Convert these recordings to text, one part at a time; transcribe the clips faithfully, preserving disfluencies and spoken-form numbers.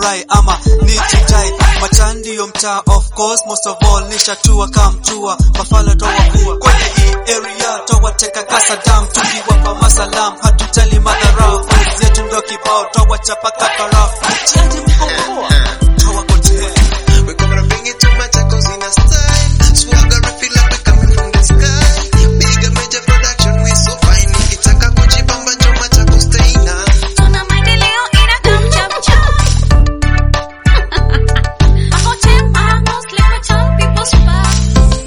nifurahi ama nijidai. Machandi yo mtaa, of course most of all nishatua kamchua. Mafala toa kuwa kwenye hii area, toa teka kasadam, tukiwapa masalam, hatujali madharau. Polisi yetu ndo kibao, toa chapa kakarao. Mchiaji mko poa, toa kote. We're gonna bring it to Machakos in a style. Swagger feel like we coming from the sky. Bigger major production, we so fine. Nikitaka kujibamba njo Machakos tena. Tuna maendeleo inakam chap chap. Ako tema, most like a town people's spot.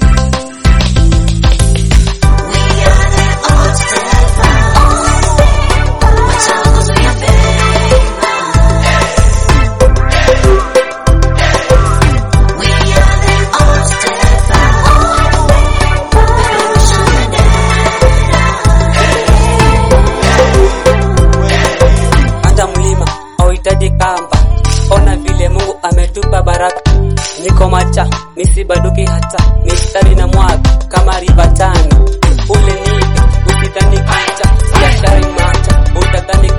We are the All-Stepper. Machakos we are famous. We are the All-Stepper. Revolution Hata mlima hauhitaji kamba, ona vile Mungu ametupa baraka. Niko macha, nisibaduki hata, mistari na mwaga kama ribatani. Ule nipi, usitani kicha, biashara imacha, utadhani